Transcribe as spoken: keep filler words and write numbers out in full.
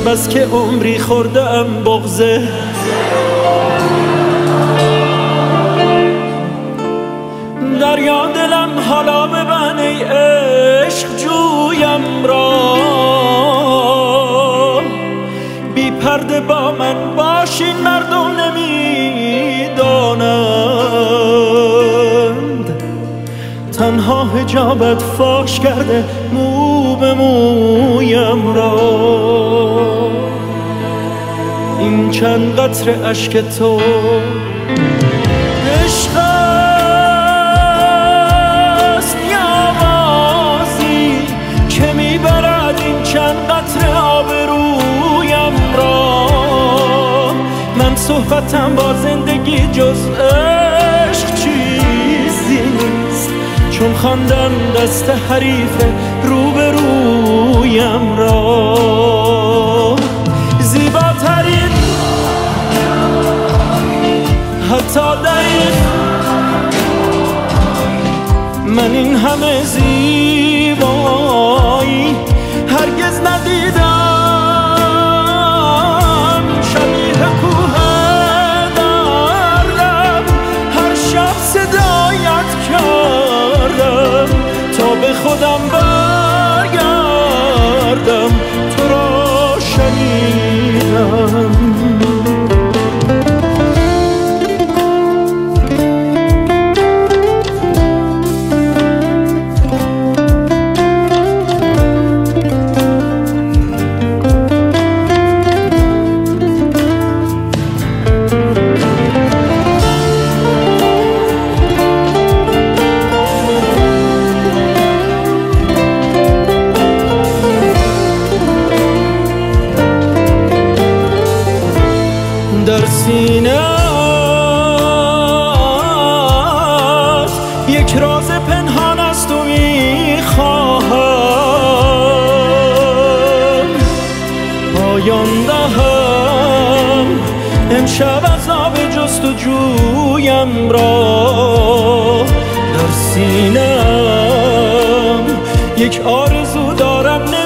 از بس که عمری خوردم بغضه. دریا دلم حالا ببن ای عشق جویم را، بی پرده با من باشین مردم نمیدانند. تنها حجابت فاش کرده مو به مویم را. این چند قطره اشک تو عشق است یا بازی که میبرد این چند قطره آبرویم را. من صحبتم با زندگی جز عشق چیزی نیست، چون خواندم دست حریف روبرویم را. زیباترین حتی دقیق من این همه زیبایی هرگز ندیدم. شبیه کوه دردم هر شب صدایت کردم تا به خودم برگردم، تو را شنیدم. در سینه یک راز پنهان است و میخواهم پایان دهم امشب عذاب جستجویم را. در سینه یک آرزو دارم